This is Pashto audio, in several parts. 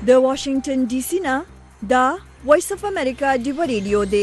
د واشنگټن ډي سي نه دا وایس اف امریکا ډیو ریډیو دی.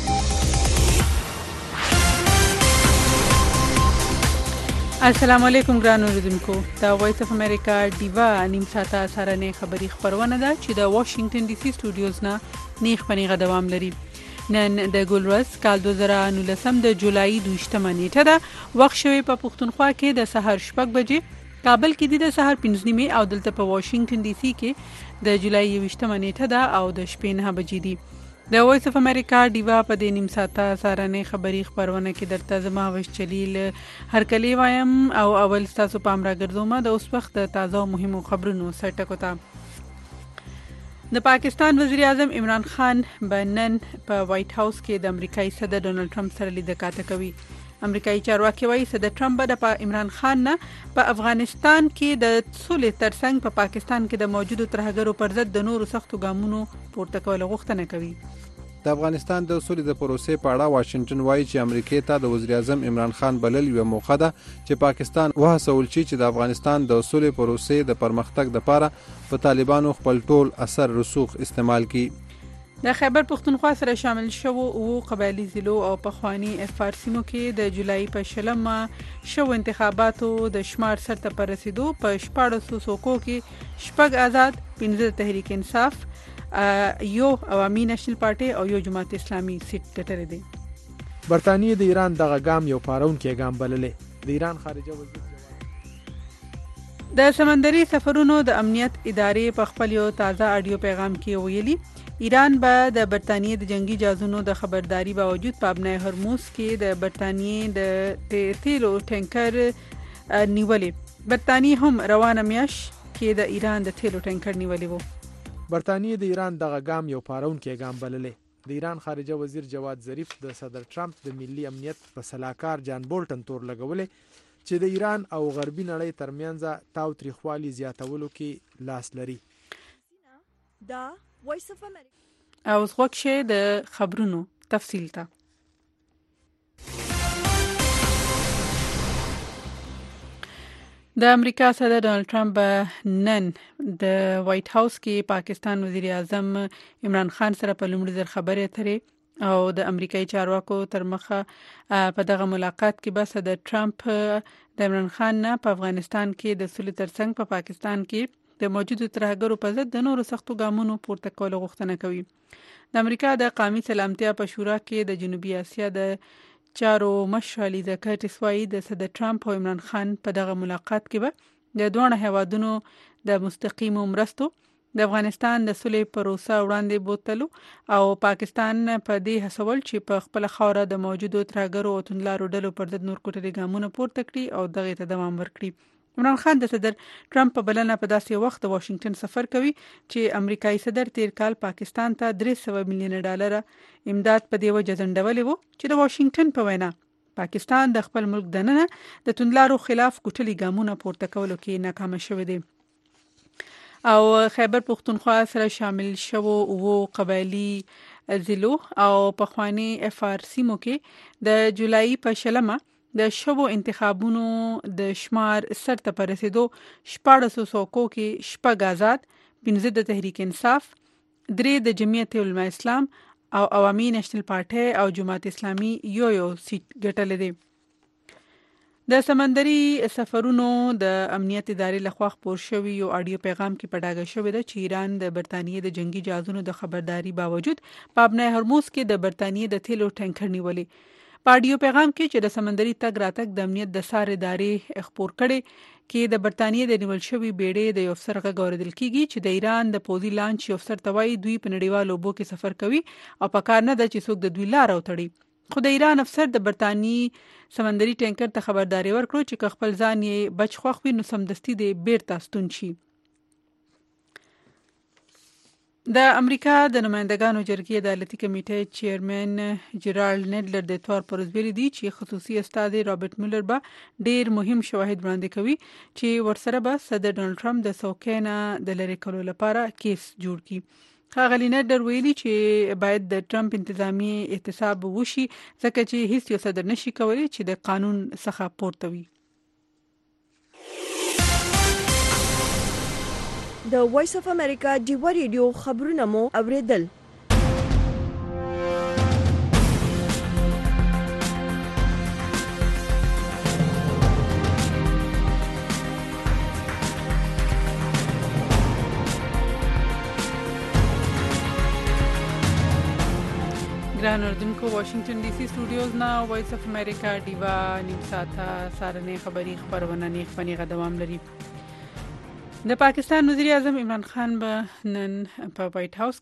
السلام علیکم ګران اوریدونکو، دا وایس اف امریکا ډیوا نیم ساعته سارنې خبری خبرونه ده چې د واشنگټن ډي سي سټوډیوز نه نیغ پنیغه دوام لري. نن د ګولورس کال 2019 د جولای 28 نیټه ده. وخت شوی په پښتونخوا کې د سحر 6 بجې، کابل کې د سحر 5:30 او دلته په واشنگټن ډي سي کې د جولای 28 نیټه ده او د شپې 9 بجې دي. د وایس اف امریکا ډیوا په دې نیم ساعته سارنې خبری خبرونه کې درته زما وش چلیل هرکلی وایم او اول تاسو پام راګرځوم د اوس وخت د تازه او مهمو خبرونو سرټکو ته. د پاکستان وزیر اعظم عمران خان نن په وایټ هاوس کې د امریکایي صدر ډونالد ټرمپ سره لیدنه کاته کوي. امریکایي چارواکي وايي صدر ټرمپ د عمران خان نه په افغانستان کې د سولې ترڅنګ په پاکستان کې د موجودو ترهګرو پر ضد د نورو سختو ګامونو پورته کول غوښتنه کوي. د افغانستان د سولې د پروسې په اړه واشنگټن وايي چې امریکا ته د وزیر اعظم عمران خان بلل یو موخه ده چې پاکستان وهڅول شي چې د افغانستان د سولې پروسې د پرمختګ لپاره په طالبانو خپل ټول اثر رسوخ استعمال کړي. د خیبر پښتونخوا سره شامل شوو او قبایلی ضلعو او پخوانی افارسیمو کې د جولای په شلمه شو انتخاباتو د شمار سرته پر رسیدو په 1400 سوکو کې شپږ آزاد، 15 تحریک انصاف، یو عوامي نېشنل پارټي او یو جماعت اسلامي سیټ ګټلې دي. برتانیې د ایران دغه ګام یو پارونکي ګام بللې. د ایران خارجه وزیر د سمندري سفرونو د امنیت ادارې په خپل یو تازه اډیو پیغام کې ویلي ایران به د برتانیې د جنگي جهازونو د خبرداري باوجود په ابنای هرموز کې د برتانیې د تیلو ټینکر نیولې. برتانیې هم روانه میاش کې د ایران د تیلو ټینکر نیولې وو. برتانیې د ایران دغه ګام یو پارونکي ګام بللې. د ایران خارجه وزیر جواد ظریف د صدر ټرمپ د ملي امنیت په سلاکار جان بولټن تور لګولې چې د ایران او غربي نړۍ ترمنځ تاو تریخوالي زیاتولو کې لاس لري. دا وایس اف امریکا او وګښه د خبرونو تفصیل ته. د امریکا صدر ډونالد ټرمپ نن د وایټ هاوس کې پاکستان وزیر اعظم عمران خان سره په لومړي ځل خبرې اترې او د امریکایي چارواکو تر مخه په دغه ملاقات کې به صدر ټرمپ د عمران خان نه په افغانستان کې د سولې ترڅنګ په پاکستان کې د موجودو ترهګرو په ضد د نورو سختو ګامونو پورته کول غوښتنه کوي. د امریکا د قومي سلامتیا په شورا کې د جنوبي اسیا د چارو مشر لیزا کرټس وايي د صدر ټرمپ او عمران خان په دغه ملاقات کې به د دوه هیوادونو د مستقیمو مرستو د افغانستان د سولې پروسه وړاندې بوتلو او پاکستان په دې هڅول چې په خپل خاوره د موجودو ترهګرو او توندلارو ډلو پر ضد نور کوټري ګامونه پورته کړي او دغه ته دوام ورکړي. عمران خان د صدر ټرمپ په بلنه په داسې وخت د واشنگټن سفر کوي چې امریکایي صدر تیر کال پاکستان ته $300 میلیون امداد په دی وجه ځنډولې وو چې د واشنگټن په وینا پاکستان د خپل ملک دننه د توندلارو خلاف کوټلي ګامونه پورته کولو کې ناکام شوی دی. او خیبر پښتونخوا سره شامل شوو او قبایلی ضلعو او پخوانی افارسیمو کې د جولای په شلمه د شوو انتخابونو د شمار سرته پر رسیدو 1400 سوکو کې شپږ آزاد، 15 د تحریک انصاف، 3 د جمعیت علماء اسلام او عوامي نېشنل پارټي او جماعت اسلامي یو سیټ ګټلې دي. د سمندري سفرونو د امنیت ادارې لخوا خپور شوی یو اډیو پیغام کې پډاګه شوی دی چې ایران د برتانیې د جنگي جهازونو د خبرداري باوجود په ابنای هرموز کې د برتانیې د تیلو ټینکر نیولې. په اډیو پیغام کې چې د سمندري تګ راتګ د امنیت د سار ادارې خپور کړي کې د برتانیې د نیول شوی بیړۍ د یو افسر غږ اوریدل کیږي چې د ایران د پوزي لانچ یو افسر توای دوی په نړیوالو اوبو کې سفر کوي او په کار نه ده چې څوک د دوی لار او تړي. خو د ایران افسر د برتانیې سمندري ټینکر ته خبرداري ورکړو چې خپل ځان یې بچ خوښ وي نو سمدستي د بیرته ستون شي. د امریکا د نمائندګانو جرګې عدالتي کمیټې چیرمن جیرالډ نیډلر د اتوار پر ورځ ویلي دي چې خصوصي استازی رابرټ مولر به ډیر مهم شواهد وړاندې کوي چې ورسره به صدر ډونالد ټرمپ د څوکۍ نه د لرې کولو لپاره کیس جوړ کړي. ښاغلي نیډلر ویلي چې باید د ټرمپ انتظامی احتساب وشي ځکه چې هیڅ یو صدر نشي کولی چې د قانون څخه پورته وي. د وایس اف امریکا ډیوا ریډیو خبرونه مو اوریدل. ګران اردوونکو واشنگټن ډي سي سټوډیوز نه وایس اف امریکا ډیوا نیم ساعته سارنې خبری خبرونه نه خپنی غدوام لري. د پاکستان وزیر اعظم عمران خان به نن په وایټ هاوس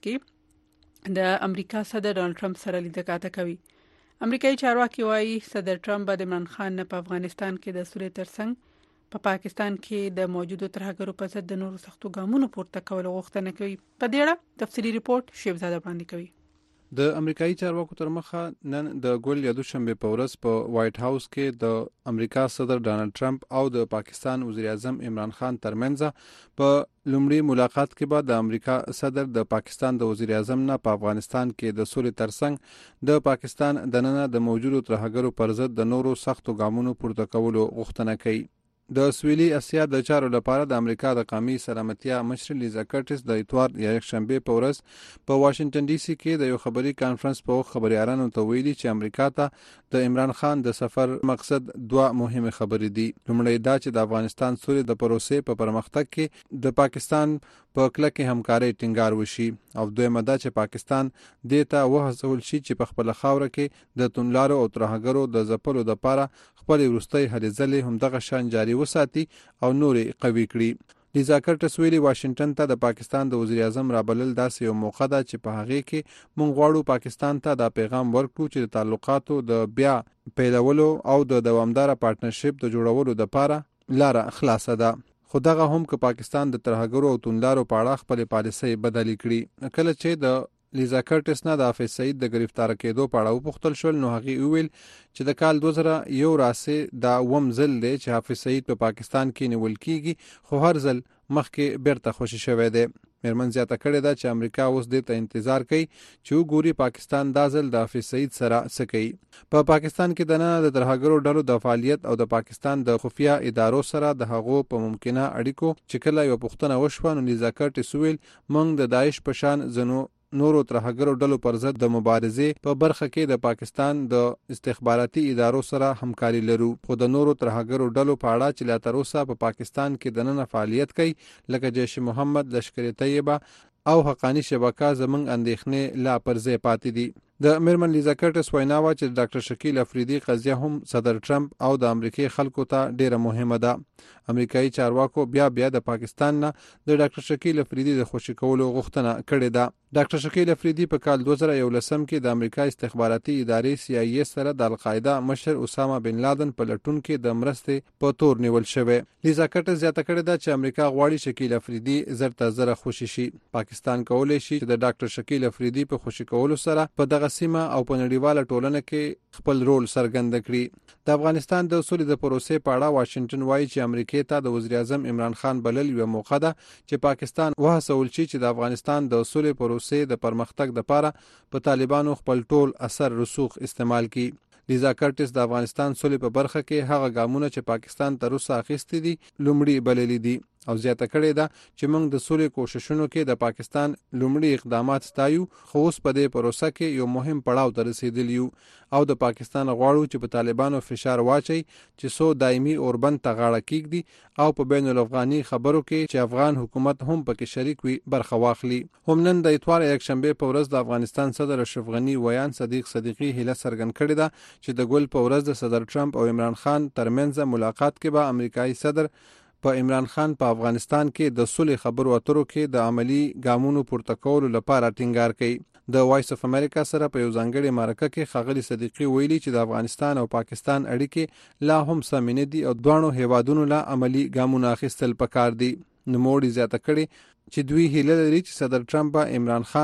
کې د امریکا صدر ډونالد ټرمپ سره لیدکاته کوي. امریکایي چارواکي وايي صدر ټرمپ به د عمران خان نه په افغانستان کې د سولې ترڅنګ په پاکستان کې د موجودو ترهګرو په ضد د نورو سختو ګامونو پورته کول غوښتنه کوي. په دې اړه تفصیلی ریپورت شیبزاده وړاندې کوي. د امریکایي چارواکو تر مخه نن د ګول یا دوشنبه په ورځ په وایټ هاوس کې د امریکا صدر ډونالد ټرمپ او د پاکستان وزیر اعظم عمران خان ترمنځ په لومړي ملاقات کې بعد د امریکا صدر د پاکستان د وزیر اعظم نه په افغانستان کې د سولې ترڅنګ د پاکستان دننه د موجودو ترهګرو پر ضد د نورو سختو ګامونو پورته کولو غوښتنه کوي. د سویلي اسیا د چارو لپاره د امریکا د قومي سلامتیا مشر لیزا کرټس د اتوار یا یکشنبه په ورځ په واشنگټن ډي سي کې د یو خبري کانفرنس په خبريالانو ته ویلي چې امریکا ته د عمران خان د سفر مقصد دوه مهمه خبرې دي. لومړی دا چې د افغانستان سولې د پروسې په پرمختګ کې د پاکستان په کلکه همکاري ټینګار وشي او دویمه دا چې پاکستان دیتا وهڅول شي چې په خپل خاور کې د تونلارو او ترهګرو د ځپلو لپاره خپل ورستۍ هلې ځلې هم دغه شان جاري وساتي او نورې قوي کړي. لیزا کرټس ویلي واشنگټن ته د پاکستان د وزیر اعظم رابلل داسې یو موقع ده چې په هغه کې مونږ غواړو پاکستان ته دا پیغام ورکړو چې د تعلقاتو د بیا پیلولو او د دوامدار پارټنرشپ د جوړولو لپاره لار خلاصه ده. خو دغه هم که پاکستان د ترهګرو او توندلارو په اړه خپل پالیسۍ بدلې کړي. کله چې د لیزا کرټس نه د حافظ سعید د گرفتار کېدو په اړه وپوښتل شول نو هغه ویل چې د کال 2001 راسه دا وم ځل دی چې حافظ سعید په پاکستان کې نیول کیږي خو هر ځل مخکې بیرته خوشی شوی دی. مرمن زیاته کړې ده چې امریکا اوس د ته انتظار کوي چې وګوري پاکستان دا ځل د حافظ سعید سره سکی. په پاکستان کې د نه د ترهګرو ډلو د فعالیت او د پاکستان د خفیه ادارو سره د هغو په ممکنه اړیکو چې کله یو پوښتنه وشوه نو لیزا کرټس ویل موږ د داعش په شان زنو نورو ترهګرو ډلو پر ضد د مبارزې په برخه کې د پاکستان د استخباراتي ادارو سره همکاري لرو. خو د نورو ترهګرو ډلو په اړه چې لا تر اوسه په پاکستان کې د نن فعالیت کوي لکه جیش محمد، لشکر طیبه او حقانی شبکه زمنګ اندېښنې لا پرځې پاتې دي. د مرمن لیزا کرټس وینا وا چې ډاکټر شکیل افریدي قضیه هم صدر ټرمپ او د امریکای خلکو ته ډیره مهمه ده. امریکایي چارواکو بیا د پاکستان نه د ډاکټر شکیل افریدي د خوشی کولو غوښتنه کړې ده. ډاکټر شکیل افریدي په کال 2011 کې د امریکا استخباراتي ادارې CIA سره د القاعده مشر اسامه بن لادن په لټون کې د مرستې په تور نیول شوی. لیزا کرټس زیاته کړې ده چې امریکا غواړي شکیل افریدي زره خوشی شي. پاکستان کولای شي چې د ډاکټر شکیل افریدي په خوشی کولو سره په دغه سیمه او په نړیواله ټولنه کې خپل رول څرګند کړي. د افغانستان د سولې د پروسې په اړه واشنگټن وايي چې امریکا ته د وزیر اعظم عمران خان بلل یو موقع ده چې پاکستان وهڅول شي چې د افغانستان د سولې پروسې د پرمختګ لپاره په طالبانو خپل ټول اثر رسوخ استعمال کړي. لیزا کرټس د افغانستان سولې په برخه کې هغه ګامونه چې پاکستان تر اوسه اخیستي دي لومړی بللي دي او زیاته کړې ده چې موږ د سولې کوششونو کې د پاکستان لومړي اقدامات ستایو خو اوس په دې پروسه کې یو مهم پړاو ته رسیدلی یو او د پاکستان غواړو چې په طالبانو فشار واچي چې سو دایمي اوربند ته غاړه کېږدي او په بین الافغاني خبرو کې چې افغان حکومت هم پکې شریک وي برخه واخلي. هم نن د اتوار یکشنبه په ورځ د افغانستان صدر اشرف غنی ویان صدیق صدیقی هله څرګند کړی ده چې د ګل په ورځ د صدر ټرمپ او عمران خان ترمنځ ملاقات کې به امریکایي صدر په عمران خان په افغانستان کې د صلح خبرو اترو کې د عملی ګامونو پورته کولو لپاره ټینګار کوي. د وایس اف امریکا سره په یو ځانګړي مرکه کې ښاغلي صدیقي ویلي چې د افغانستان او پاکستان اړیکې لا هم سمینه دي او دوه هیوادونو لا عملی ګامونه اخیستل پکار دي. نو موړي زیاته کړي چې دوی هیله لري چې صدر ټرمپ عمران خان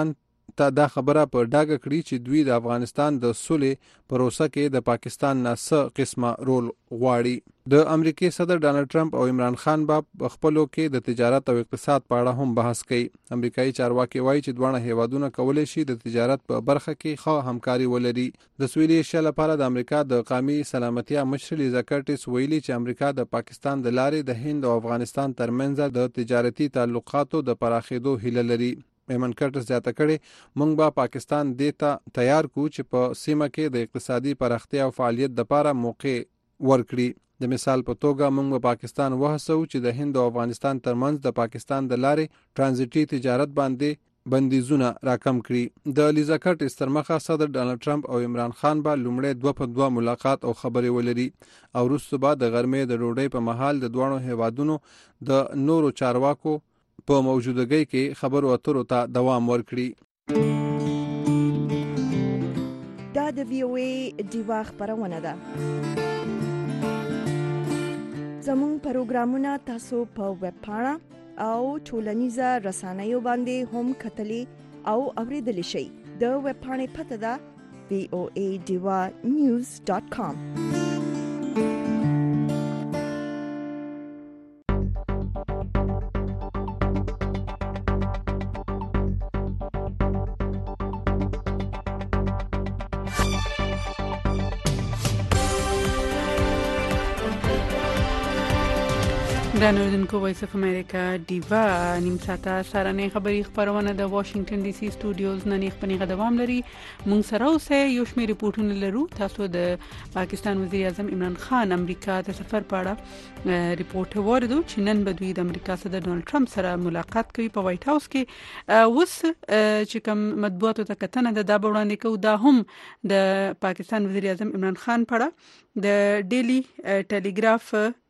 ته دا خبره په ډاګه کړي چې دوی د افغانستان د سولې پروسه کې د پاکستان نه څه قسمه رول غواړي. د امریکای صدر ډانلډ ټرمپ او عمران خان په خپلو کې د تجارت او اقتصاد په اړه هم بحث کوي. امریکایي چارواکي وایي چې دواړه هیوادونه کولی شي د تجارت په برخه کې ښه همکاري ولري. د سویلي ایشیا لپاره د امریکا د قومي سلامتیا مشر لیزا کرټس ویلي چې امریکا د پاکستان د لارې د هند او افغانستان ترمنځ د تجارتي تعلقاتو د پراخېدو هیله لري. ایمن کرټس زیاته کړي موږ به پاکستان دیتا تیار کو چې په سیمه کې د اقتصادي پراختیا او فعالیت لپاره موقع ورکړي. د مثال په توګه موږ په پاکستان وهڅو چې د هند او افغانستان ترمنځ د پاکستان د لارې ترانزیټي تجارت باندې بندیزونه راکم کړي. د لیزا کرټس تر مخه صدر ډانلډ ټرمپ او عمران خان به لومړی 2 په 2 ملاقات او خبرې ولري او وروسته به د غرمې د ډوډۍ په مهال د دوه هیوادونو د نورو چارواکو په موجودګۍ کې خبرو اترو ته دوام ورکړي. دا د VOA ډیوا خبرونه ده. زموږ پروګرامونه تاسو په ویب پاڼه او ټولنیزه رسنیو باندې هم کتلی او اوریدلی شئ. د ویب پاڼې پته ده voadivanews.com. دانوردونکو وایس اف امریکا ډیوا نیم ساعته سارنې خبري خبرونه د واشنگټن ډي سي سټوډیوز نه نیخ پنیغه دوام لري. مونږ سره اوسه یو شمېر ریپورتونه لرو. تاسو د پاکستان وزیر اعظم عمران خان امریکا ته سفر پاړه ریپورت وردو چې نن به دوی د امریکا صدر ډونالد ټرمپ سره ملاقات کوي په وایټ هاوس کې. اوس چې کوم مطبوعاتو ته کتنه د دا وړاندې کو دا هم د پاکستان وزیر اعظم عمران خان پاړه د ډیلی ټیلیګراف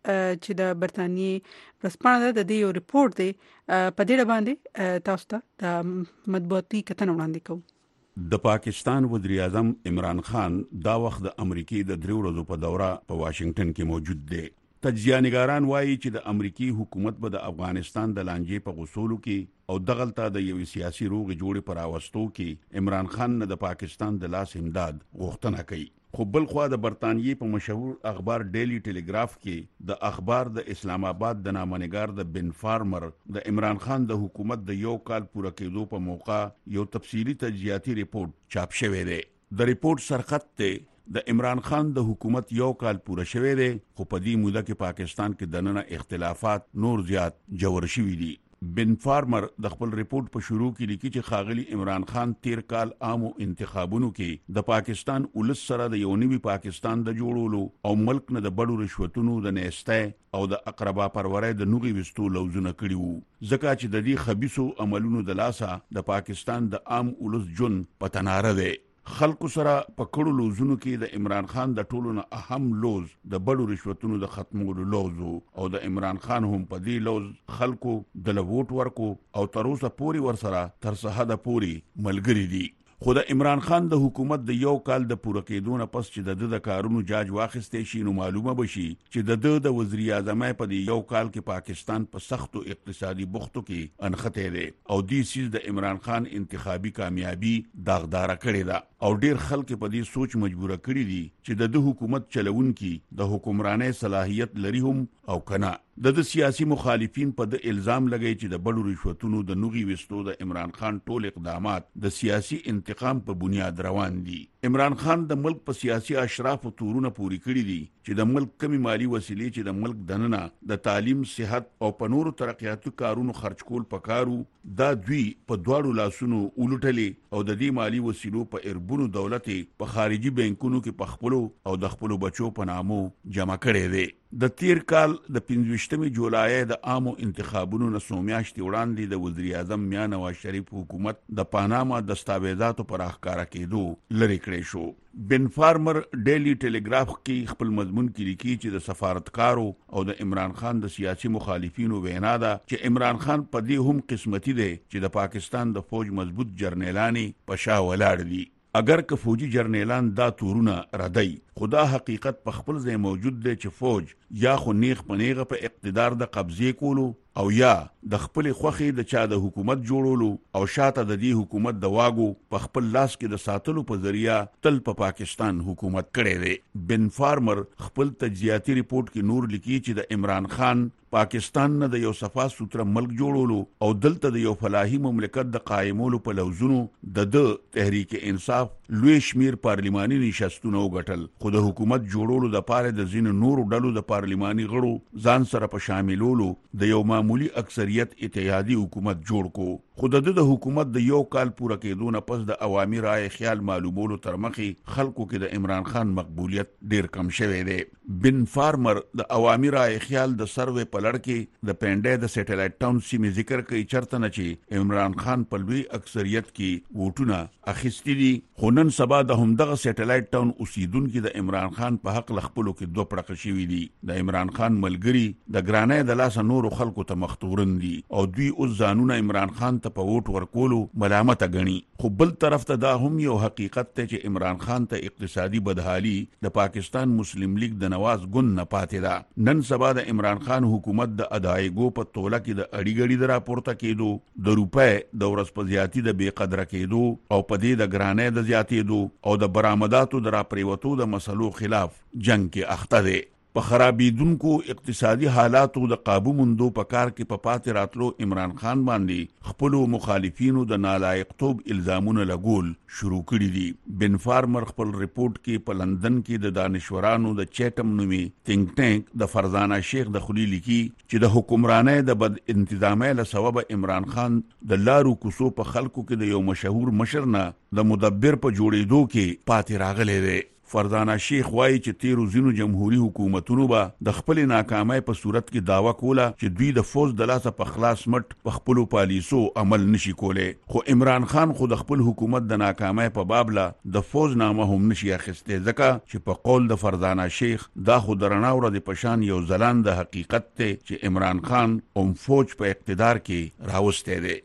چې د برتانیې رسپانه د دې یو ریپورت دی په دې باندې تاسو ته د مطبوعاتي کتنه وړاندې کوم. د پاکستان وزیر اعظم عمران خان دا وخت د امریکای د 3 ورځو په دوره په واشنگټن کې موجود دی. تجزیه‌نګاران وایي چې د امریکای حکومت به د افغانستان د لانجې په غوسولو کې او دغلطه د یو سیاسي روغ جوړې پر اوستو کې عمران خان نه د پاکستان د لاس امداد غوښتنه کوي. خو بل خو د برتانیې په مشهور اخبار ډیلی ټیلیګراف کې د اخبار د اسلام آباد د نامنګار د بن فارمر د عمران خان د حکومت د یو کال پوره کېدو په موقع یو تفصیلی تجزیاتی ریپورت چاپ شوی دی. د ریپورت سرخط ته د عمران خان د حکومت یو کال پوره شوی دی خو په دې موده کې پاکستان کې دننه اختلافات نور زیات جوړ شوي دي. بن فارمر د خپل ریپورت په شروع کې لیکي چې خاغلی عمران خان 13 کال عامو انتخابونو کې د پاکستان ولس سره د یو نوي پاکستان د جوړولو او ملک نه د بډو رشوتونو د نهسته او د اقربا پرورې د نوغي وستو لوزونه کړي وو. ځکه چې د دې خبيثو عملونو د لاسه د پاکستان د عام ولس جون پتناره دی. خلکو سره په کړو لوزونو کې د عمران خان د ټولو نه اهم لوز د بډو رشوتونو د ختمولو لوز او د عمران خان هم په دې لوز خلکو د لوټ ورکو او تر اوسه پوری ور سره تر سهاده پوری ملګری دي. خو د عمران خان د حکومت د یو کال د پوره کېدو نه پس چې د کارونو جاج واخیستې شي نو معلومه بشي چې د وزیر اعظم په دې یو کال کې پاکستان په سختو اقتصادي بوختو کې انخته دي او دې سیس د عمران خان انتخابي کامیابی داغدار کړی دا او ډیر خلک په دې سوچ مجبور کړی دي چې د حکومت چلونکي د حکمرانۍ صلاحیت لري هم او کنه. د سیاسي مخالفین په د الزام لګی چې د بډو رشوتونو د نوغي وستو د عمران خان ټول اقدامات د سیاسي انتقام په بنیاد روان دي. عمران خان د ملک په سیاسي اشراف او تورونه پوری کړی دي چې د ملک کمی مالی وسیلې چې د ملک دننه د تعلیم، صحت او په نورو ترقیاتي کارونو خرج کول پکارو دا دوی په دواړو لاسونو ولټلې او د دې مالی وسیلو په اربونو دولت په خارجي بانکونو کې پخپلو او د خپل بچو په نامو جمع کړي دي. د تیر کال د 15 جولای د عامو انتخابونو نه سومیاشتي وړاندې د وزیر اعظم میا نواز شریف حکومت د پاناما دستاویزاتو پر اخکارا کېدو لری کړی شو. بن فارمر ډیلی ټیلیګراف کې خپل مضمون کې لیکي چې د سفارتکارو او د عمران خان د سیاسي مخالفینو وینا ده چې عمران خان په دې هم قسمتي دی چې د پاکستان د فوج مضبوط جرنیلانی په شا ولاړ دي. اگر که فوجي جرنیلان دا تورونه ردی خدا حقیقت په خپل ځای موجود دی چې فوج یا خو نیغ پنیغه په اقتدار د قبضې کولو او یا د خپل خوخي د چا د حکومت جوړولو او شاته د دې حکومت د واګو په خپل لاس کې د ساتلو په ذریعہ تل په پاکستان حکومت کړي دی. بن فارمر خپل تجزیاتي ریپورت کې نور لیکي چې د عمران خان پاکستان نه د یو صفا سوتره ملک جوړولو او دلته د یو فلاحي مملکت د قائمولو په لوزونو د تحریک انصاف لوی شمیر پارلیماني نشستونه وګټل، خو د حکومت جوړولو د پاره د ځینو نورو ډلو د پارلیماني غړو ځان سره په شاملولو د یو معمولی اکثریت اتحادی حکومت جوړ کو. خو د حکومت د یو کال پوره کېدو نه پس د عوامي رائے خیال معلومولو تر مخې خلکو کې د عمران خان مقبولیت ډیر کم شوی دی. بن فارمر د عوامي رائے خیال د سروې په لړ کې د پنډې د سټلایټ ټاون سیمې ذکر کوي چرته نه چې عمران خان په لوی اکثریت کې ووټونه اخیستي دي، خو نن سبا د همدغه سټلایټ ټاون اوسیدونکو د عمران خان په حق لخپلو کې دوه پړقه شوي دي. د عمران خان ملګری د ګرانۍ د لاسه نورو خلکو ته مختورن دي او دوی اوس ځانونه عمران خان ته په ووټ ورکولو ملامت غني. خو بل طرف ته دا هم یو حقیقت ته چې عمران خان ته اقتصادي بدحالي د پاکستان مسلم لیگ د نواز ګوند نه پاتې ده. نن سبا د عمران خان حکومت د ادایګو په توله کې د اړیګړي د راپورته کېدو، د روپې د ورځ په زیاتی د بې قدره کېدو او په دې د ګرانۍ د زیاتېدو او د برآمداتو د راپریوتو د مسلو خلاف جنگ کې اخته دی. په خرابېدونکو اقتصادي حالاتو د قابو موندو په کار کې په پاتې راتلو عمران خان باندې خپلو مخالفینو د نالایقتوب الزامونه لګول شروع کړي دي. بن فارمر خپل ریپورت کې په لندن کې د دانشورانو د چیټم نومي تینک ټانک د فرزانه شیخ د خلی لیکي چې د حکمرانۍ د بد انتظامۍ له سبب عمران خان د لارو کوڅو په خلکو کې د یو مشهور مشر نه د مدبر په جوړېدو کې پاتې راغلی دی. فرزانه شیخ وایي چې تیرو ځینو جمهوریت حکومتونو به د خپل ناکامۍ په صورت کې داوا کوله چې دوی د فوج د لاسه په خلاص مټ په خپلو پالیسو عمل نشي کولی، خو عمران خان خو د خپل حکومت د ناکامۍ په باب له د فوج نامه هم نشي اخیستی، ځکه چې په قول د فرزانه شیخ دا خو د رڼا ورځې په شان یو ځلانده حقیقت دی چې عمران خان فوج په اقتدار کې راوستی دی.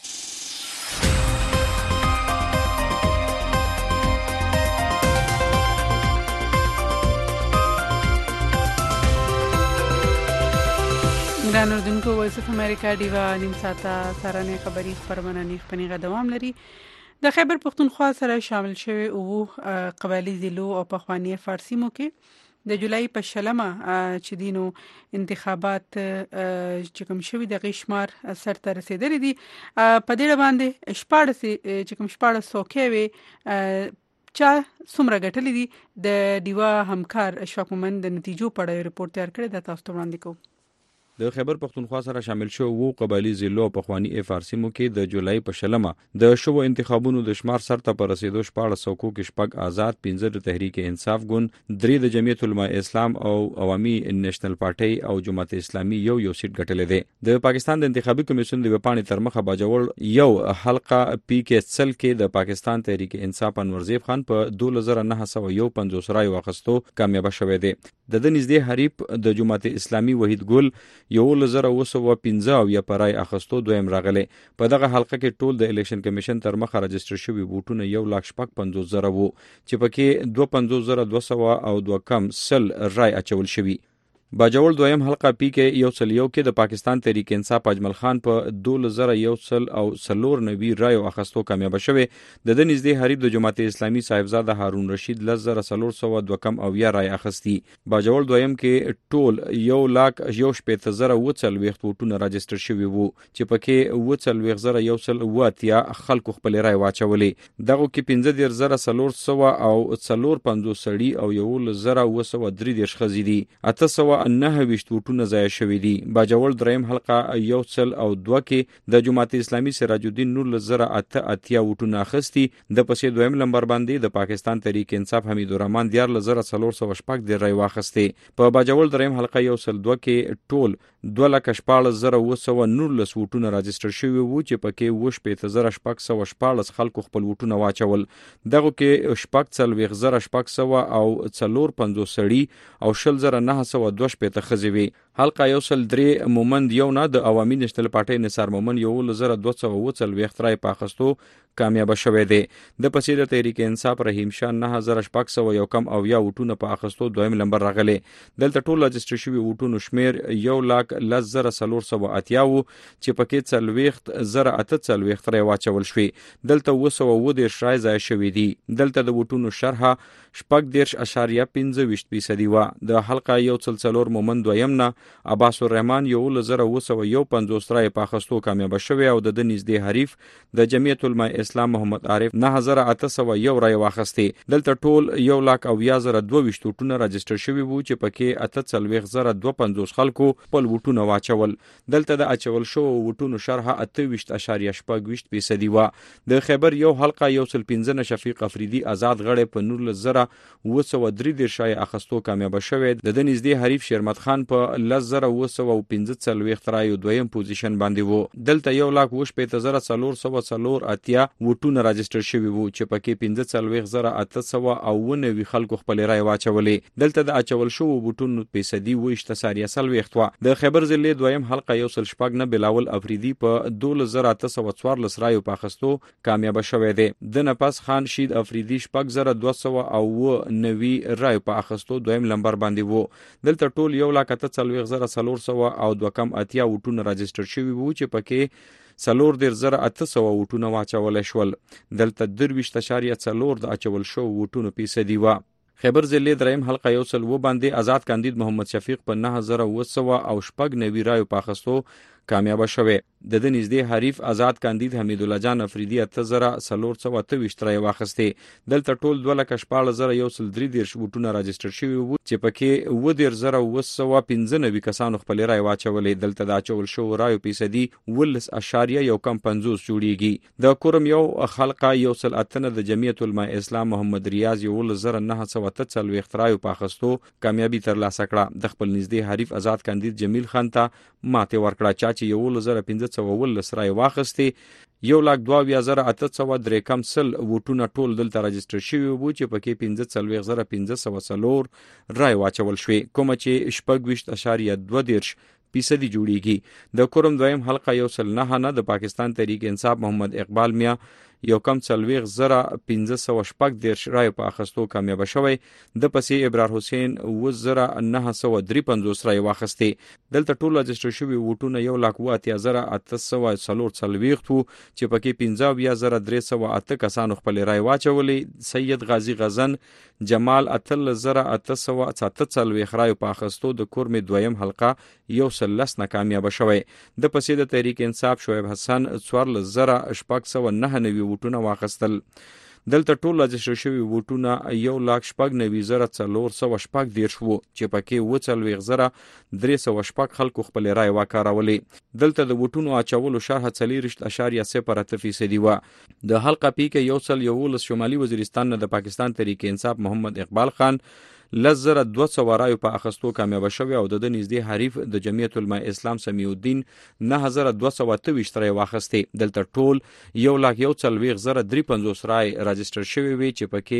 ګران اردوونکو، وایس اف امریکا ډیوا نیم ساعته سارنې خبري خبرونه نیغ دوام لري. د خیبر پختونخوا سره شامل شوی او قبایلی ضلعو او پخوانی فارسی مو کې د جولای په 20 چې دینو انتخابات چې کوم شوی د غیشمار سر ته رسیدلی دي. په دې باندې شپاړس سوکوي چا څومره ګټلې دي. د ډیوا همکار اشفاق مومن د نتیجو په اړه ریپورت تیار کړی دا تاسو ته وړاندې کوم. د خیبر پختونخوا سره شامل شو وو قبایلی ضلعو په خوانی فارسی مو کې د جولای په 20 د شو انتخابونو د شمار سر ته پر رسیدو 1400 کې شپږ آزاد 15 د تحریک انصاف ګوند 3 د جمعیت علماء اسلام او عوامي نېشنل پارټي او جماعت اسلامي یو سیټ ګټلې ده. د پاکستان د انتخابي کمیشن د وپاڼې تر مخه باجوړ یو حلقه پی کې سل کې د پاکستان تحریک انصاف انورزیب خان په 2951 رای واخستو کامیاب شوه دی. د نږدې حریف د جماعت اسلامي وحید ګل 1915 یا پرای اخستو دویم راغله. په دغه حلقه کې ټول د الیکشن کمیشن تر مخه رجستر شوی ووټونه 1,50,000 وو چې پکې 52,200 او 2 کم سل رای اچول شوی. باجوړ دویم حلقه پی کې یو سلیو کې د پاکستان تحریک انصاف اجمل خان په 2100 او 490 رای اخستو کامیاب شوه. د نږدې حریف د جماعت اسلامي صاحبزاده هارون رشید 1,402 کم او یا رای اخستی. باجوړ دویم کې ټول 1,00,000 ووټونه رجستر شوی وو چې پکې 1,00,000 خلکو خپل رای واچولې. دغه کې 15,400 او 450 سړي او 1,203 خزي دي. 809 ووټونه ضایع شوي دي. باجوړ دریم حلقه 102 کې د جماعت اسلامي سراج الدین 19,880 ووټونه اخستي. د پسې دویم نمبر باندې د پاکستان تحریک انصاف حمید الرحمن 14,400 رای واخستي. په باجوړ دریم حلقه 102 کې ټول 2,14,919 ووټونه راجستر شوي وو چې پکې 15,614 خلکو خپل ووټونه واچول. دغه کې 14,600 او 450 سړي او 19,902 خزي وي. حلقه 103 مومند یو نه د عوامي نېشنل پارټۍ نثار مومند 1240 رای په اخستو کامیاب شوه دی. د پسې د تحریک انصاف رحیم شاه 9601 کم او یا وټونه په اخستو دویم نمبر راغلی. دلته ټول رجسټر شوی وټونو شمیر 1,10,480 چې پکې 40,048 رای واچول شوی. دلته 210 رای ځای شوی دي. دلته د وټونو شرحه 14.25% و. د حلقه 144 مومند دویم نه عباس الرحمن 1,251 رای په اخستو کامیاب شوی او د نږدې حریف د جمعیت العلماء اسلام محمد عارف 9801 رای واخستی. دلته ټول 1,22 وټونه رجسټر شوی وو چې پکې 48,250 خلکو خپل وټونه واچول. دلته د اچول شو وټونو شرحه 28.25% و. د خیبر یو حلقه 115 شفیق افریدی آزاد غړي په 19,203 شای اخستو کامیاب شوی. د نږدې حریف شرمت خان په 10,215 رای دویم پوزیشن باندې وو. دلته 1,54,480 وټونه رجسټر شوی وو چې پکې 15,890 خلکو خپل رای واچولې. دلته د اچول شو وټونو فیصدي 20.30 و. د خیبر ضلع دویم حلقه 1 نه بلاول افریدی په 2,814 رای په اخستو کامیاب شوی دی. د نفس خان شید افریدی 4,290 رای په اخستو دویم نمبر باندې وو. دلته ټول 1,40,402 کم اتیا وټونه رجسټر شوی وو چې پکې 4,800 وټونه واچول شول. دلته 23.4 د اچول شو وټونو فیصدي و. خیبر ضلع دریم حلقه 1 باندې آزاد کاندید محمد شفیق په 9,990 رای په اخستو کامیاب شوه. د نږدې حریف آزاد کاندید حمید الله جان افریدی 8,428 رای واخسته. دلته ټول 2,14,113 وټونه رجسټر شوی وو چې پکې 9,215 کسانو خپل رای واچولې. دلته د اچول شو رای فیصدي 10.150 جوړیږي. د کورم یو خلقه 108 د جمعیت العلماء اسلام محمد ریاض 1,943 رای په اخستو کامیابی ترلاسه کړه. د خپل نږدې حریف آزاد کاندید جمیل خان ته ماته ورکړه چې 1,1519 رای واخسته. 1,22,803 کم سل وټونه ټول دلته رجسټر شوی وو چې پکې 15,504 رای واچول شوی کوم چې 26.2% جوړیږي. د کورم دویم حلقه 109 د پاکستان تحریک انصاف محمد اقبال میا 1,15,514 رای په اخستو کامیاب شوی. د پسې ابرار حسین 9,953 رای واخسته. دلته ټول رجسټر شوی وټونه 1,08,840 وو چې پکې 15,308 کسانو خپل رای واچولې. سید غازی غزن جمال 8,847 رای په اخستو د کورم دویم حلقه 113 ناکامیاب شوی. د پسې د تحریک انصاف شعیب حسن 4,809 وټونه واخستل. دلته ټول رجسټر شوی وټونه 1,90,418 وو چې پکې 40,308 خلکو خپل رای وکارولې. دلته د وټونو اچولو شرح 4.0% و. د حلقه پی کې 111 شمالي وزیرستان نه د پاکستان تحریک انصاف محمد اقبال خان 1,200 رای په اخستو کامیاب شوی او د نږدې حریف د جمعیت العلماء اسلام سمیع الدین 9,228 رای واخسته. دلته ټول 1,40,350 رای رجسټر شوی وی چې پکې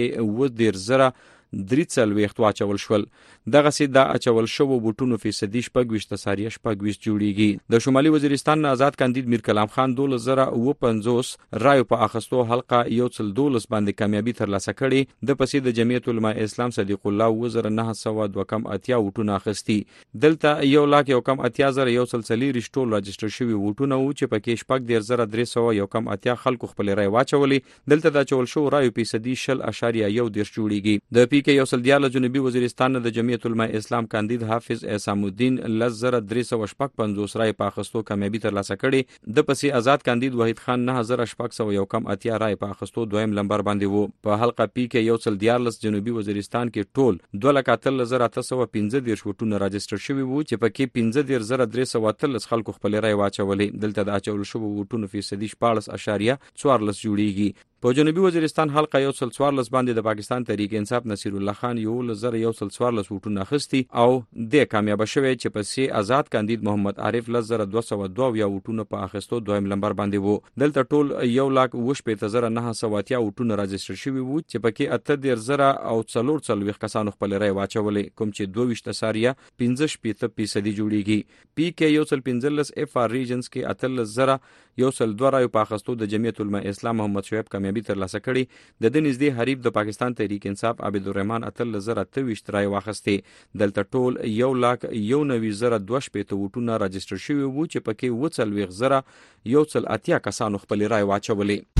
10,340 واچول شول. دغه سي د اچول شو وټونو فیصدي 25.25 جوړیږي. د شمالي وزیرستان نه آزاد کاندید میر کلام خان 2,050 رای په اخستو حلقه 112 باندې کامیابی ترلاسه کړي. د پسې د جمعیت العلماء اسلام صدیق الله 1,902 کم اتیا وټونه اخستي. دلته 1,80,140 ټول رجسټر شوی وټونه وو چې پکې 14,301 کم اتیا خلکو خپل رای واچولې. دلته د اچول شو رای فیصدي 0.1 جوړیږي. د پی کې 1 جنوبي وزیرستان نه د جمعیت العلماء اسلام کاندید حافظ احسان الدین 1,355 رای په اخستو کامیابی ترلاسه کړي. د پسې آزاد کاندید وحید خان 9,801 کم اتیا رای په اخستو دویم نمبر باندې وو. په حلقه پی کې 1 جنوبي وزیرستان کې ټول 2,4315 وټونه رجسټر شوی وو چې پکې 15,313 خلکو خپل رای واچولې. دلته د اچول شو وټونو فیصدي 14.14 جوړیږي. په جنوبي وزیرستان حلقه 114 باندې د پاکستان تحریک انصاف نصیر الله خان 1114 ووټونه اخیستي او د کامیاب شوی چې پسې آزاد کاندید محمد عارف 1202 ووټونه په اخیستو دویم نمبر باندې وو. دلته ټول 1,89,980 ووټونه راجستر شوي وو چې پکې 8,000 کسانو خپل رای واچولې، کوم چې 22.15% جوړیږي. پی کې 115 اف آر ریجنز کې 8,102 رای په اخیستو د جمعیت العلماء اسلام محمد شعیب کامیابی ترلاسه کړي. د دې نږدې حریف د پاکستان تحریک انصاف عبدالرحمن 8,023 رای واخیستې. دلته ټول 1,19,200 ووټونه راجستر شوي وو چې پکې 40,180 کسانو خپل رای واچولې.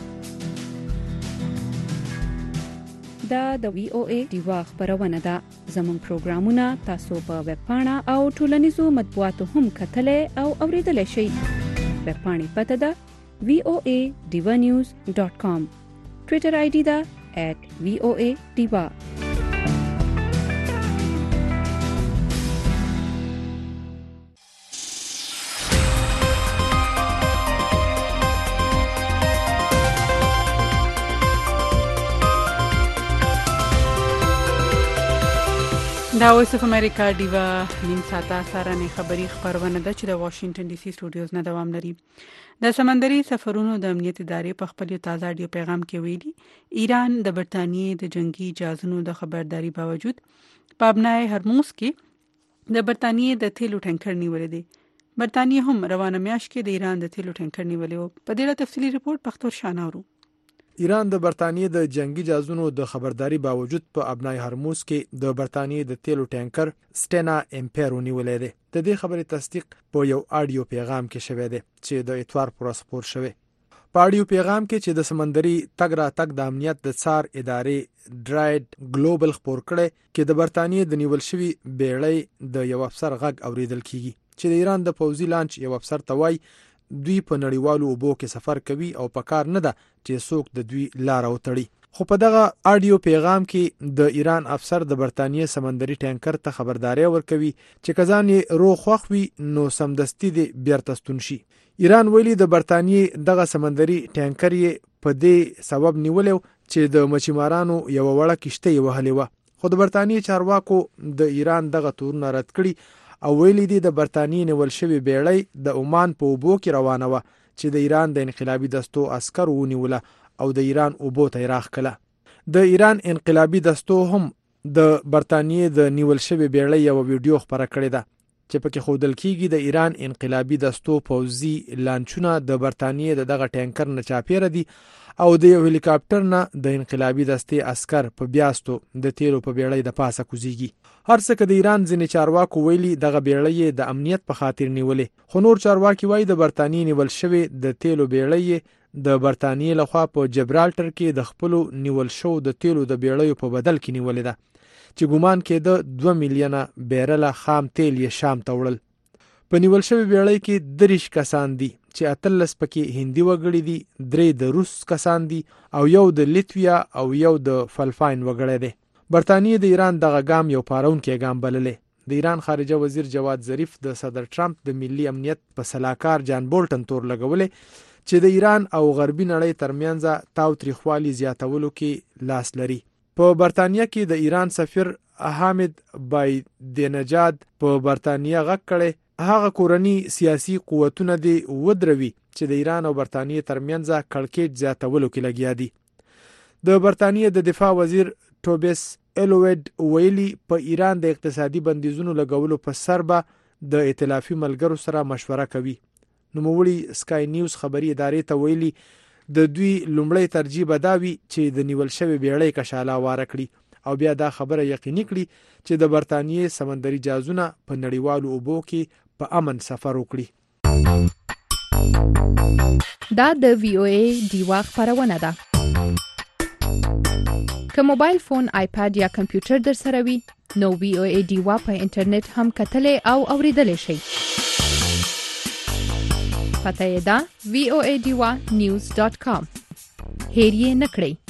دا د وی او ای دیوا خبرونه ده. زموږ پروګرامونه تاسو په ویب پاڼه او ټولنیزو مطبوعاتو هم کتلای او اوریدلای شئ. ویب پاڼې پته ده voanews.com. ټویټر آی ډي ده @voadiva. دا وایس اف امریکا دیوا نیم ساعته سارانه خبری خبرونه ده چې د واشنگټن ډي سي سټوډیوز نه دوام لري. د سمندري سفرونو د امنیت ادارې په خپل تازه اډیو پیغام کې ویلي ایران د برتانیې د جنگي جهازونو د خبرداري باوجود په ابنای هرموز کې د برتانیې د تیلو ټانکر نیولې دي. برتانیې هم روانه میاشت کې د ایران د تیلو ټانکر نیولې و. په دې اړه تفصیلی ریپورت پختور شاناورو. ایران د برتانیې د جنگي جهازونو د خبرداري باوجود په ابنای هرموز کې د برتانیې د تیلو ټانکر سټینا امپیرو نیولې ده. د دې خبرې تصدیق په یو اډیو پیغام کې شوی دی چې د اتوار پر خبر شوی. په اډیو پیغام کې چې د سمندري تګ را تګ د امنیت د څار ادارې ډرایډ ګلوبل خبر کړي کې د برتانیې د نیول شوی بیړۍ د یو افسر غږ اوریدل کیږي چې د ایران د پوځي لانچ یو افسر توای دوی په نړیوالو اوبو کې سفر کوي او په کار نه ده چې څوک د دوی لار وتړي. خو په دغه اډیو پیغام کې د ایران افسر د برتانیې سمندري ټانکر ته خبرداري ورکوي چې کزان یې روغ خوخوي نو سمدستي دي بیرته ستون شي. ایران ویلي د برتانیې دغه سمندري ټانکر یې په دې سبب نیولې چې د مچیمارانو یو وړه کشته یې وهلې و. خو د برتانیې چارواکو د ایران دغه تورونه رد کړي او ویلي دي د برتانیې نیول شوی بیړۍ د عمان په اوبو کې روانه و چې د ایران د انقلابي دستو عسکر ونیوله او د ایران اوبو ته راخکله. د ایران انقلابي دستو هم د برتانیې د نیول شوی بیړۍ یو ویډیو خبره کړې ده چې پکې ښودل کیږي د ایران انقلابي دستو پوځي لانچونه د برتانیې دغه ټانکر نه چاپیره دي او د یو هلیکاپټر نه د انقلابي دستې عسكر په بیاستو د تیلو په بیړۍ د پاسه کوزيږي. هر څه که د ایران ځینې چارواکو ویلي دغه بیړۍ د امنیت په خاطر نیولې، خو نور چارواکي وایي د برتانیې نیول شوی د تیلو بیړۍ د برتانیې لخوا په جبرالټر کې د خپل نیول شو د تیلو د بیړیو په بدل کې نیولې ده چې ګومان کېده 2 میلیونه بیرله خام تیل یې شام ته وړل. په نیول شوی بیړۍ کې 30 کسان دي چې 13 پکې هندي وګړي دي، 3 د روس کسان دي او یو د لیتویا او یو د فلپاین وګړی دی. برتانیې د ایران دغه ګام یو پارونکی ګام بللې. د ایران خارجه وزیر جواد ظریف د صدر ټرمپ د ملي امنیت په سلاکار جان بولټن تور لګولې چې د ایران او غربي نړۍ ترمنځ تاوتریخوالي زیاتولو کې لاس لري. په برتانیې کې د ایران سفیر حامد بایدنجاد په برتانیې غږ کړي هغه کورنی سیاسي قوتونه دي ودروي چې د ایران او برتانیې ترمنځ کړکېچ زیاتولو کې لګیا دي. د برتانیې د دفاع وزیر ټوبیس ایلوید ویلي په ایران د اقتصادي بندیزونو لګولو په سر به د ائتلافي ملګرو سره مشوره کوي. نوموړي سکای نیوز خبري ادارې ته ویلي د دوی لومړی ترجیح به دا وي چې د نیول شوی بیړۍ کشاله واره کړي او بیا دا خبره یقیني کړي چې د برتانیې سمندري جهازونه په نړیوالو اوبو کې په امن سفر وکړي. دا د وی او ای دیوا خبرونه ده. که موبایل فون، آیپاد یا کمپیوټر در سره وي نو وی او ای دیوا په انټرنیټ هم کتلې او اوریدلې شئ. پته یې ده voadiva.news.com. هیر یې نکړئ.